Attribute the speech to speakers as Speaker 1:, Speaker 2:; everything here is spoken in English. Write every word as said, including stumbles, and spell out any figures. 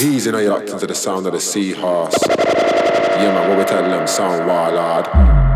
Speaker 1: Easy now, you're locked into the sound of the seahorse. Yeah, man, what we tell them? Sound wild, hard.